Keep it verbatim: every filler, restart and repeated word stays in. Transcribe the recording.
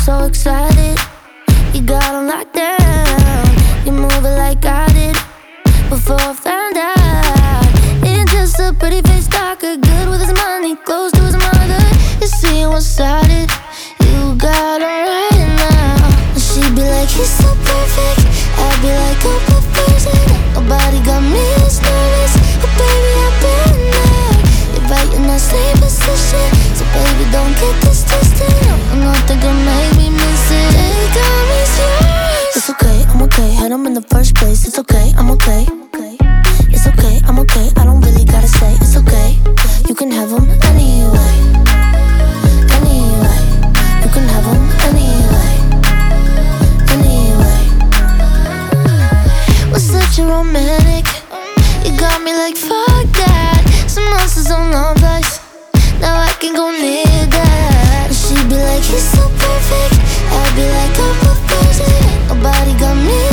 so excited. You got on lockdown. You move it like I did before I found out. Ain't just a pretty face talker, good with his money, close to his mother. You see one-sided. You got on right now. And she'd be like, he's so perfect. I'd be like, oh, but person. Nobody got me as nervous. But baby, I've been there. You're right in that same position. So baby, don't get this twisted. I'm not thinking make me miss it. They got me serious. It's okay, I'm okay. Had him in the first place. It's okay, I'm okay. It's okay, I'm okay. I don't really gotta say it's okay. You can have him anyway. Anyway. You can have him anyway. Anyway. We're such a romantic. You got me like fuck that. Some monsters on love life. Now I can go near that. And she'd be like, he's so perfect. I'd be like, I'm a person. Nobody got me